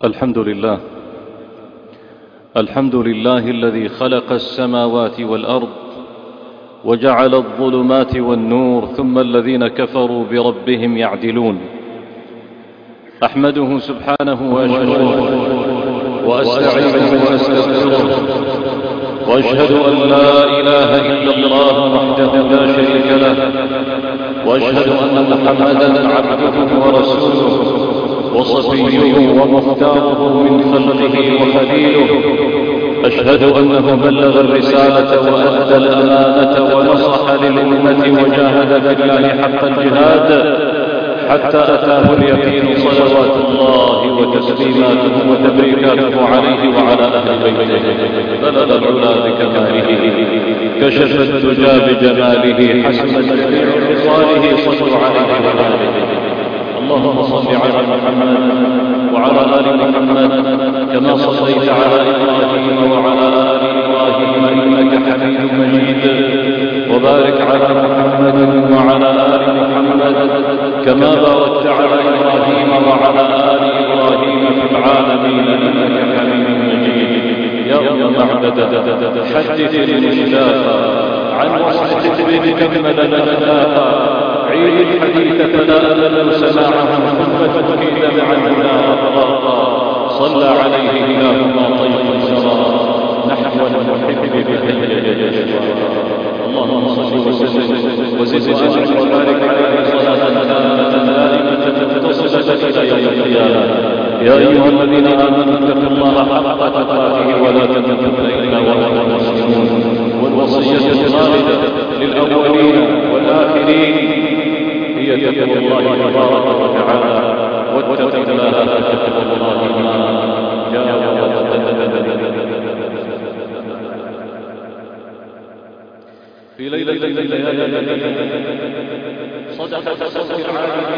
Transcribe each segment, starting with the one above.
الحمد لله. الحمد لله الذي خلق السماوات والأرض وجعل الظلمات والنور، ثم الذين كفروا بربهم يعدلون. أحمده سبحانه وأشكره وأستعينه وأستغفره، وأشهد أن لا إله إلا الله وحده لا شريك له، وأشهد أن محمدا عبده ورسوله وصفيه ومختاره من خلقه وخليله. أشهد أنه بلغ الرسالة وأدى الأمانة ونصح للأمة وجاهد في الله حق الجهاد حتى أتاه اليقين، صلوات الله وتسليماته وتبريكاته عليه وعلى أهل بيته. بلغ العلا بكماله، كشف الدجى بجماله، حسن جميع خصاله، صلوا عليه وعلى آله. اللهم صل على محمد وعلى آل محمد كما صليت على إبراهيم وعلى آل إبراهيم إنك حميد مجيد، وبارك على محمد وعلى آل محمد كما باركت على إبراهيم وعلى آل إبراهيم في العالمين إنك حميد مجيد. يا أم معبد حدث المشتاق عن وصفة كمل الأخلاق، عيد الحديث فلا أمل سماعه ثم تبكيد مع الهدى أطراقا. صلى عليه إلهنا طيب سرى نحو المحب بهيج جشوارا. اللهم صل وسلم وزد وبارك عليه صلاة تامة دائمة متصلة إلى يوم القيامة. يا أيها الذين آمنوا اتقوا الله حق تقاته ولا تموتن إلا وأنتم مسلمون. والوصية الخالدة للأولين والآخرين هي تقوى الله تبارك وتعالى، واتقوا الله فتقوى الله ما جاء في ليلة صدق بصوت العالم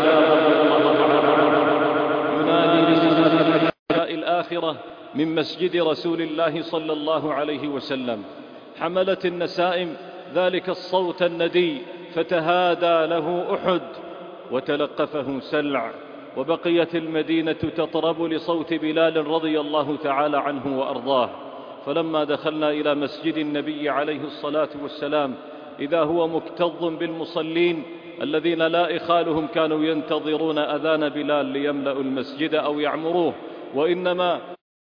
ينادي بصلاة الآخرة من مسجد رسول الله صلى الله عليه وسلم. حملت النسائم ذلك الصوت الندي، فتهادى له أحد وتلقفه سلع، وبقيت المدينة تطرب لصوت بلال رضي الله تعالى عنه وأرضاه. فلما دخلنا إلى مسجد النبي عليه الصلاة والسلام إذا هو مكتظ بالمصلين الذين لا إخالهم كانوا ينتظرون أذان بلال ليملأوا المسجد أو يعمروه، وإنما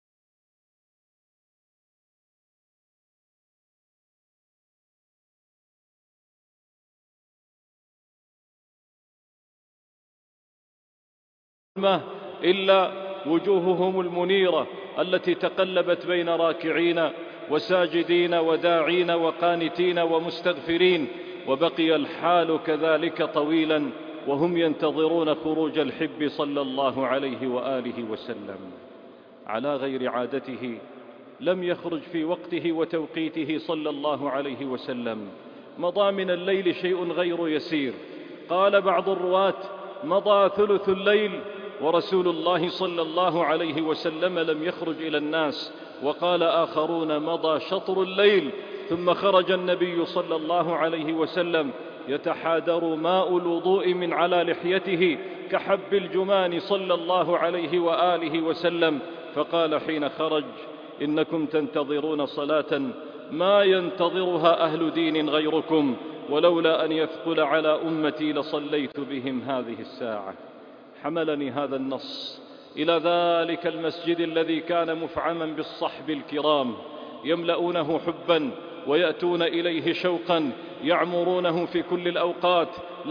إلا وجوههم المنيرة التي تقلبت بين راكعين وساجدين وداعين وقانتين ومستغفرين. وبقي الحال كذلك طويلا وهم ينتظرون خروج الحب صلى الله عليه وآله وسلم. على غير عادته لم يخرج في وقته وتوقيته صلى الله عليه وسلم. مضى من الليل شيء غير يسير. قال بعض الرواة مضى ثلث الليل ورسول الله صلى الله عليه وسلم لم يخرج إلى الناس. وقال آخرون مضى شطر الليل ثم خرج النبي صلى الله عليه وسلم يتحادر ماء الوضوء من على لحيته كحب الجمان صلى الله عليه وآله وسلم. فقال حين خرج إنكم تنتظرون صلاة ما ينتظرها أهل دين غيركم، ولولا أن يثقل على أمتي لصليت بهم هذه الساعة. حملني هذا النص إلى ذلك المسجد الذي كان مفعما بالصحب الكرام، يملؤونه حبا ويأتون إليه شوقا، يعمرونه في كل الأوقات،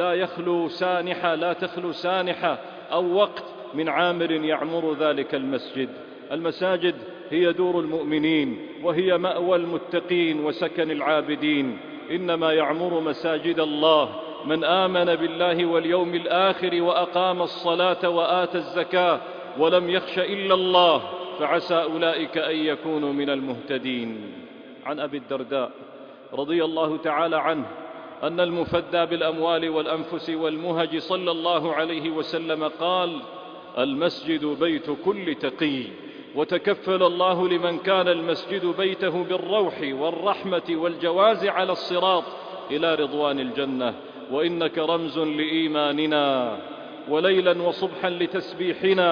لا تخلو سانحة أو وقت من عامر يعمر ذلك المسجد. المساجد هي دور المؤمنين وهي مأوى المتقين وسكن العابدين. إنما يعمر مساجد الله من آمن بالله واليوم الآخر وأقام الصلاة وآتى الزكاة ولم يخش إلا الله، فعسى أولئك أن يكونوا من المهتدين. عن أبي الدرداء رضي الله تعالى عنه أن المفدى بالأموال والأنفس والمهج صلى الله عليه وسلم قال: المسجد بيت كل تقي، وتكفل الله لمن كان المسجد بيته بالروح والرحمة والجواز على الصراط إلى رضوان الجنة. وإنك رمز لإيماننا وليلا وصبحا لتسبيحنا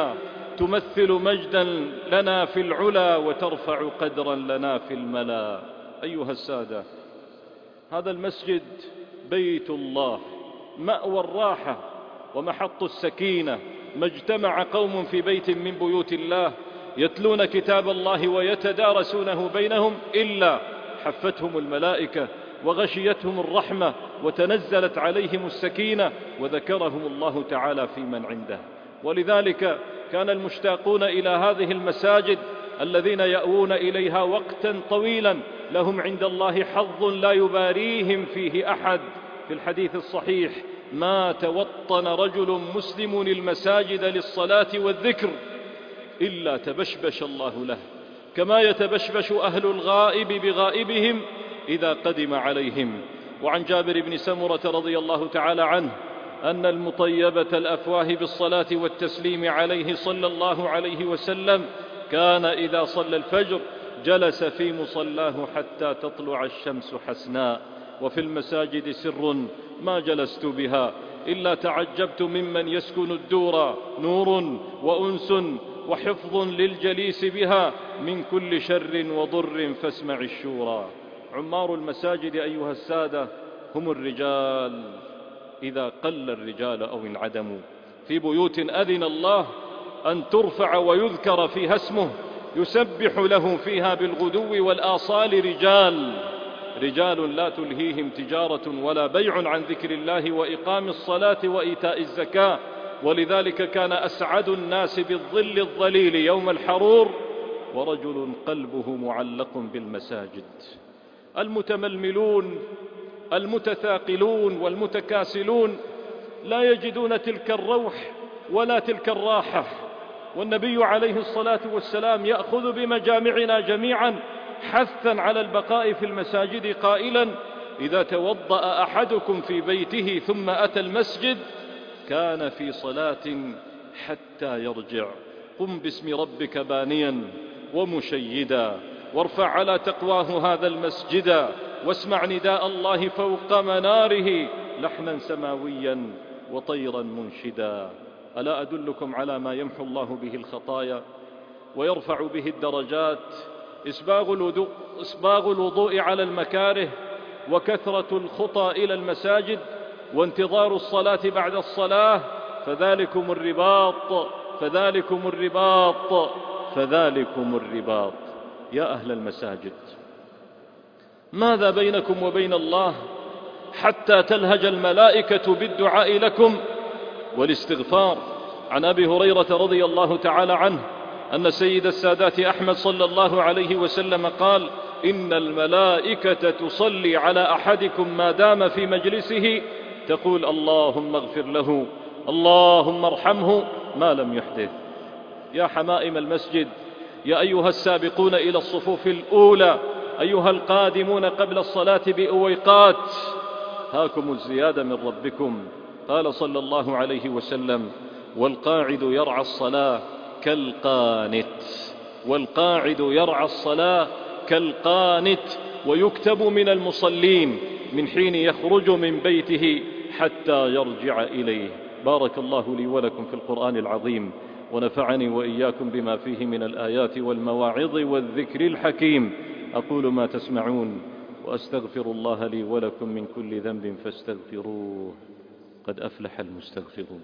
تمثل مجدا لنا في العلا وترفع قدرا لنا في الملا. أيها السادة، هذا المسجد بيت الله، مأوى الراحة ومحط السكينة. ما اجتمع قوم في بيت من بيوت الله يتلون كتاب الله ويتدارسونه بينهم إلا حفتهم الملائكة وغشيتهم الرحمة وتنزلت عليهم السكينة وذكرهم الله تعالى في من عنده. ولذلك كان المشتاقون إلى هذه المساجد الذين يأوون إليها وقتا طويلا لهم عند الله حظ لا يباريهم فيه أحد. في الحديث الصحيح: ما توطن رجل مسلم المساجد للصلاة والذكر إلا تبشبش الله له، كما يتبشبش أهل الغائب بغائبهم إذا قدم عليهم. وعن جابر بن سمرة رضي الله تعالى عنه أن المطيبة الأفواه بالصلاة والتسليم عليه صلى الله عليه وسلم كان إذا صلى الفجر جلس في مصلاه حتى تطلع الشمس حسناء. وفي المساجد سر ما جلست بها إلا تعجبت ممن يسكن الدور، نور وأنس وحفظ للجليس بها من كل شر وضر فاسمع الشورى. عمار المساجد أيها السادة هم الرجال إذا قل الرجال أو انعدموا. في بيوت أذن الله أن ترفع ويذكر فيها اسمه يسبح له فيها بالغدو والآصال رجال لا تلهيهم تجارة ولا بيع عن ذكر الله وإقام الصلاة وإيتاء الزكاة. ولذلك كان أسعد الناس بالظل الظليل يوم الحرور ورجل قلبه معلق بالمساجد. المتململون المتثاقلون والمتكاسلون لا يجدون تلك الروح ولا تلك الراحة. والنبي عليه الصلاة والسلام يأخذ بمجامعنا جميعا حثا على البقاء في المساجد قائلا: إذا توضأ أحدكم في بيته ثم أتى المسجد كان في صلاة حتى يرجع. قم باسم ربك بانيا ومشيدا، وارفع على تقواه هذا المسجدا، واسمع نداء الله فوق مناره لحنا سماويا وطيرا منشدا. ألا أدلكم على ما يمحو الله به الخطايا ويرفع به الدرجات؟ إسباغ الوضوء على المكاره، وكثرة الخطى إلى المساجد، وانتظار الصلاة بعد الصلاة. فذلكم الرباط فذلكم الرباط فذلكم الرباط. يا أهل المساجد، ماذا بينكم وبين الله حتى تلهج الملائكة بالدعاء لكم والاستغفار؟ عن أبي هريرة رضي الله تعالى عنه أن سيد السادات أحمد صلى الله عليه وسلم قال: إن الملائكة تصلي على أحدكم ما دام في مجلسه تقول: اللهم اغفر له، اللهم ارحمه ما لم يحدث. يا حمائم المسجد، يا أيها السابقون إلى الصفوف الأولى، أيها القادمون قبل الصلاة بأويقات، هاكم الزيادة من ربكم. قال صلى الله عليه وسلم: والقاعد يرعى الصلاة كالقانت، والقاعد يرعى الصلاة كالقانت، ويكتب من المصلين من حين يخرج من بيته حتى يرجع إليه. بارك الله لي ولكم في القرآن العظيم، ونفعني وإياكم بما فيه من الآيات والمواعظ والذكر الحكيم. أقول ما تسمعون وأستغفر الله لي ولكم من كل ذنب فاستغفروه، قد أفلح المستغفرون.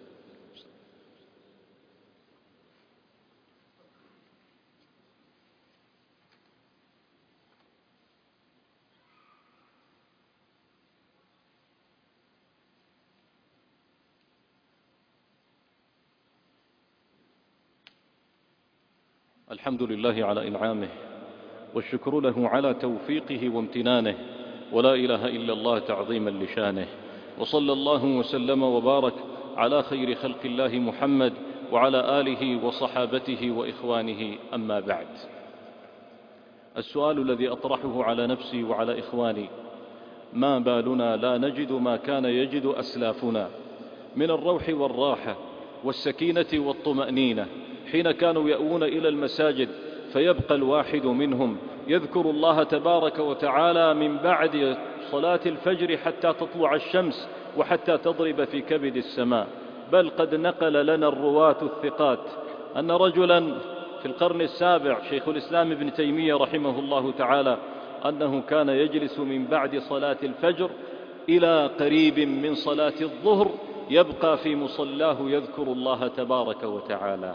الحمد لله على إنعامه، والشكر له على توفيقه وامتنانه، ولا إله إلا الله تعظيما لشانه. وصلى الله وسلم وبارك على خير خلق الله محمد وعلى آله وصحابته وإخوانه. أما بعد، السؤال الذي أطرحه على نفسي وعلى إخواني: ما بالنا لا نجد ما كان يجد أسلافنا من الروح والراحة والسكينة والطمأنينة حين كانوا يأوون إلى المساجد، فيبقى الواحد منهم يذكر الله تبارك وتعالى من بعد صلاة الفجر حتى تطلع الشمس وحتى تضرب في كبد السماء. بل قد نقل لنا الرواة الثقات أن رجلا في القرن السابع شيخ الإسلام ابن تيمية رحمه الله تعالى أنه كان يجلس من بعد صلاة الفجر إلى قريب من صلاة الظهر يبقى في مصلاه يذكر الله تبارك وتعالى.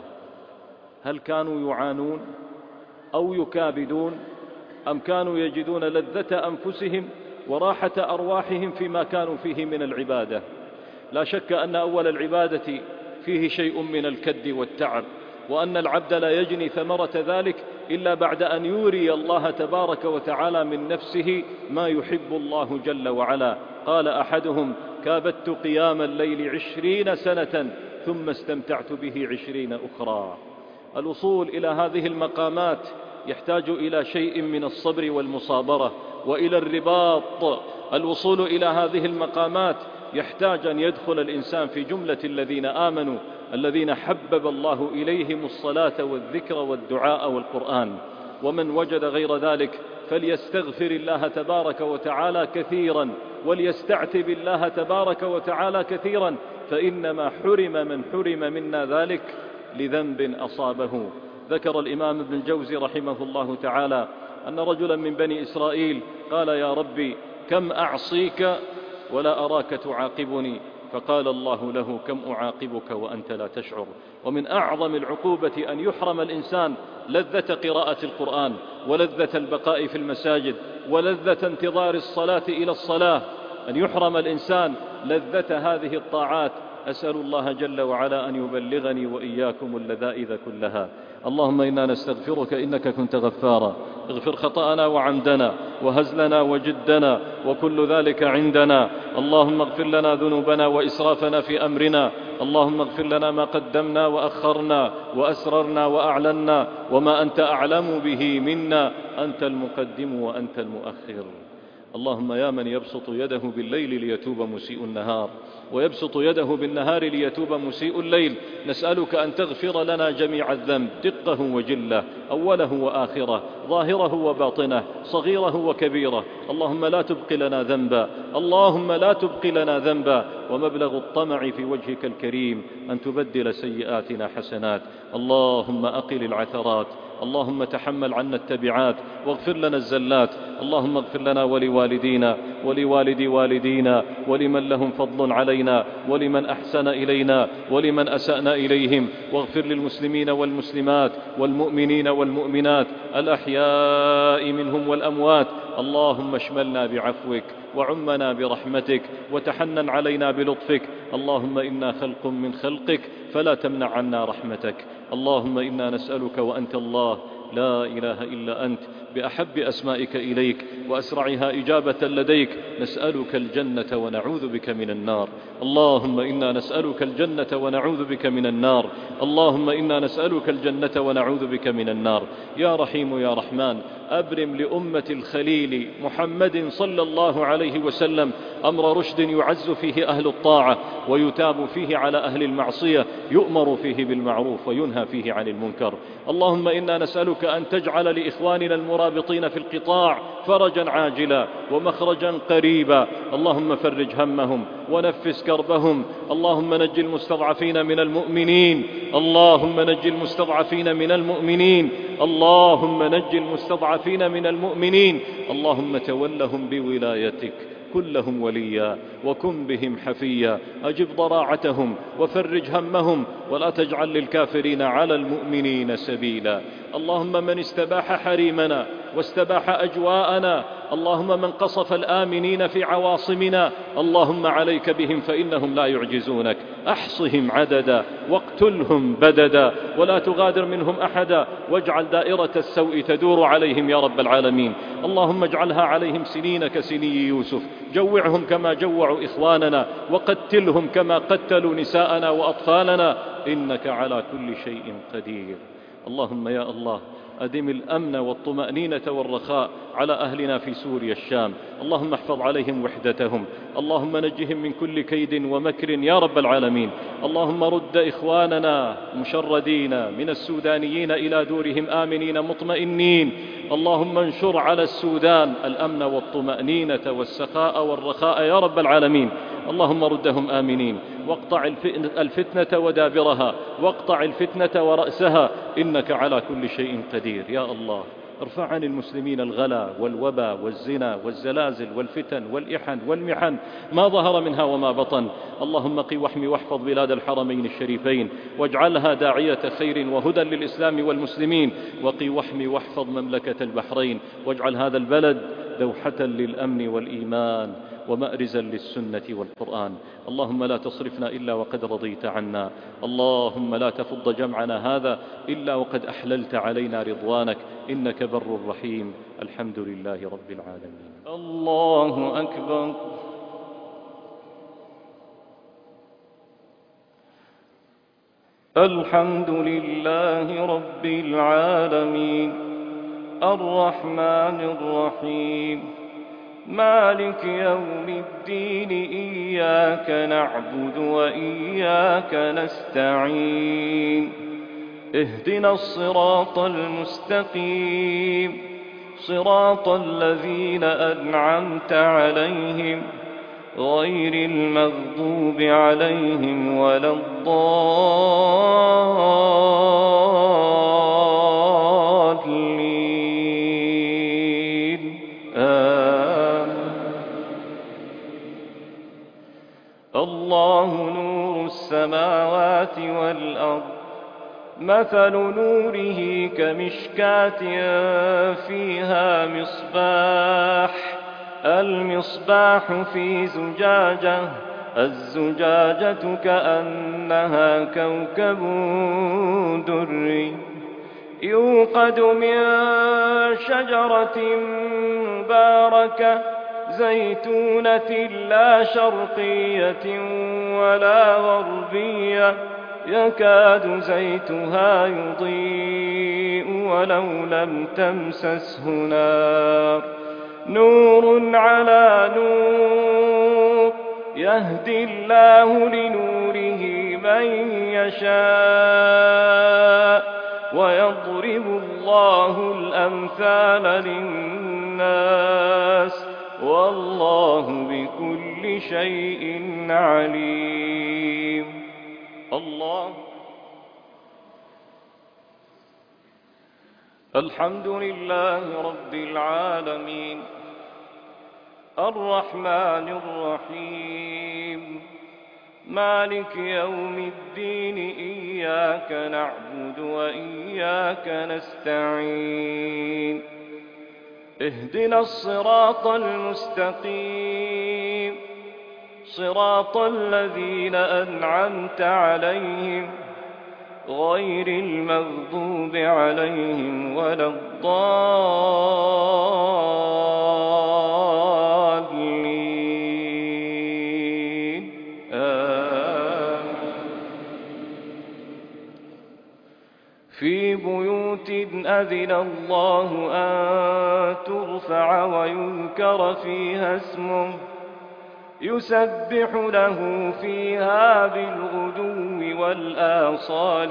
هل كانوا يعانون أو يكابدون أم كانوا يجدون لذة أنفسهم وراحة أرواحهم فيما كانوا فيه من العبادة؟ لا شك أن أول العبادة فيه شيء من الكد والتعب، وأن العبد لا يجني ثمرة ذلك إلا بعد أن يوري الله تبارك وتعالى من نفسه ما يحب الله جل وعلا. قال أحدهم: كابدت قيام الليل 20 سنة ثم استمتعت به 20 أخرى. الوصول إلى هذه المقامات يحتاج إلى شيء من الصبر والمصابرة وإلى الرباط. الوصول إلى هذه المقامات يحتاج أن يدخل الإنسان في جملة الذين آمنوا، الذين حبب الله إليهم الصلاة والذكر والدعاء والقرآن. ومن وجد غير ذلك فليستغفر الله تبارك وتعالى كثيرا وليستعتب الله تبارك وتعالى كثيرا، فإنما حرم من حرم منا ذلك لذنب أصابه. ذكر الإمام ابن الجوزي رحمه الله تعالى أن رجلا من بني إسرائيل قال: يا ربي كم أعصيك ولا أراك تعاقبني؟ فقال الله له: كم أعاقبك وأنت لا تشعر. ومن أعظم العقوبة أن يحرم الإنسان لذة قراءة القرآن ولذة البقاء في المساجد ولذة انتظار الصلاة إلى الصلاة، أن يحرم الإنسان لذة هذه الطاعات. أسأل الله جل وعلا أن يبلغني وإياكم اللذائذ كلها. اللهم إنا نستغفرك إنك كنت غفارا، اغفر خطأنا وعمدنا وهزلنا وجدنا وكل ذلك عندنا. اللهم اغفر لنا ذنوبنا وإسرافنا في أمرنا. اللهم اغفر لنا ما قدمنا وأخرنا وأسررنا وأعلنا وما أنت أعلم به منا، أنت المقدم وأنت المؤخر. اللهم يا من يبسط يده بالليل ليتوب مسيء النهار ويبسط يده بالنهار ليتوب مسيء الليل، نسألك أن تغفر لنا جميع الذنب دقه وجله، أوله وآخره، ظاهره وباطنه، صغيره وكبيره. اللهم لا تبق لنا ذنبا، اللهم لا تبق لنا ذنبا. ومبلغ الطمع في وجهك الكريم أن تبدل سيئاتنا حسنات. اللهم أقل العثرات، اللهم تحمل عنا التبعات واغفر لنا الزلات. اللهم اغفر لنا ولوالدينا ولوالد والدينا ولمن لهم فضل علينا ولمن أحسن إلينا ولمن أسأنا إليهم، واغفر للمسلمين والمسلمات والمؤمنين والمؤمنات الأحياء منهم والأموات. اللهم اشملنا بعفوك وعمنا برحمتك وتحنن علينا بلطفك. اللهم إنا خلق من خلقك فلا تمنع عنا رحمتك. اللهم إنا نسألك وأنت الله لا إله إلا أنت بأحب أسمائك إليك وأسرعها إجابة لديك، نسألك الجنة ونعوذ بك من النار. اللهم إنا نسألك الجنة ونعوذ بك من النار. اللهم إنا نسألك الجنة ونعوذ بك من النار. يا رحيم يا رحمن، أبرم لأمة الخليل محمد صلى الله عليه وسلم أمر رشد يعز فيه أهل الطاعة ويتاب فيه على أهل المعصية، يؤمر فيه بالمعروف وينهى فيه عن المنكر. اللهم إنا نسألك أن تجعل لإخواننا المرابطين في القطاع فرجا عاجلا ومخرجا قريبا. اللهم فرج همهم ونفس كربهم. اللهم نج المستضعفين من المؤمنين، اللهم نج المستضعفين من المؤمنين، اللهم نج المستضعفين من المؤمنين. اللهم تولهم بولايتك، كلهم وليا وكن بهم حفيا، أجب ضراعتهم وفرج همهم ولا تجعل للكافرين على المؤمنين سبيلا. اللهم من استباح حريمنا واستباح أجواءنا، اللهم من قصف الآمنين في عواصمنا، اللهم عليك بهم فإنهم لا يعجزونك، أحصهم عددا واقتلهم بددا ولا تغادر منهم أحدا، واجعل دائرة السوء تدور عليهم يا رب العالمين. اللهم اجعلها عليهم سنين كسني يوسف، جوعهم كما جوعوا إخواننا وقتلهم كما قتلوا نساءنا وأطفالنا، إنك على كل شيء قدير. اللهم يا الله أدم الأمن والطمأنينة والرخاء على أهلنا في سوريا الشام، اللهم احفظ عليهم وحدتهم، اللهم نجهم من كل كيد ومكر يا رب العالمين. اللهم رد إخواننا مشردين من السودانيين إلى دورهم آمنين مطمئنين. اللهم انشر على السودان الأمن والطمأنينة والسخاء والرخاء يا رب العالمين. اللهم ردهم آمنين. واقطع الفتنة ودابرها، واقطع الفتنة ورأسها، إنك على كل شيء قدير. يا الله ارفع عن المسلمين الغلا والوبا والزنا والزلازل والفتن والإحن والمحن ما ظهر منها وما بطن. اللهم قي واحمي واحفظ بلاد الحرمين الشريفين، واجعلها داعية خير وهدى للإسلام والمسلمين. وقي واحمي واحفظ مملكة البحرين، واجعل هذا البلد دوحة للأمن والإيمان ومأرزا للسنة والقرآن. اللهم لا تصرفنا إلا وقد رضيت عنا، اللهم لا تفض جمعنا هذا إلا وقد أحللت علينا رضوانك، إنك بر رحيم. الحمد لله رب العالمين. الله أكبر. الحمد لله رب العالمين، الرحمن الرحيم، مالك يوم الدين، إياك نعبد وإياك نستعين، اهدنا الصراط المستقيم، صراط الذين أنعمت عليهم غير المغضوب عليهم ولا الضالين. الله نور السماوات والأرض، مثل نوره كمشكاة فيها مصباح، المصباح في زجاجة، الزجاجة كأنها كوكب دري، يوقد من شجرة مباركة زيتونة لا شرقية ولا غربية، يكاد زيتها يضيء ولو لم تمسسه نار، نور على نور، يهدي الله لنوره من يشاء، ويضرب الله الأمثال للناس، والله بكل شيء عليم. الله. الحمد لله رب العالمين، الرحمن الرحيم، مالك يوم الدين، إياك نعبد وإياك نستعين، اهدنا الصراط المستقيم، صراط الذين أنعمت عليهم غير المغضوب عليهم ولا الضالين. في بيوت أذن الله أن ترفع ويذكر فيها اسمه، يسبح له فيها بالغدو والآصال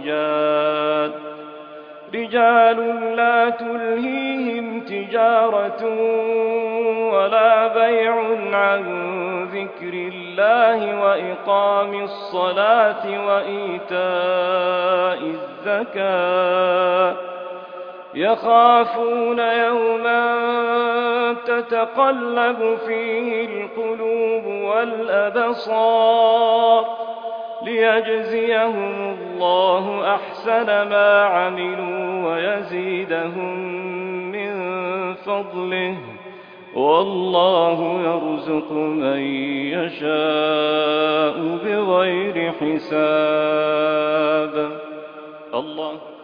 رجال لا تلهيهم تجارة ولا بيع عن ذكر الله وإقام الصلاة وإيتاء الزكاة، يخافون يوما تتقلب فيه القلوب والأبصار، ليجزيهم الله أحسن ما عملوا ويزيدهم من فضله، والله يرزق من يشاء بغير حساب. الله.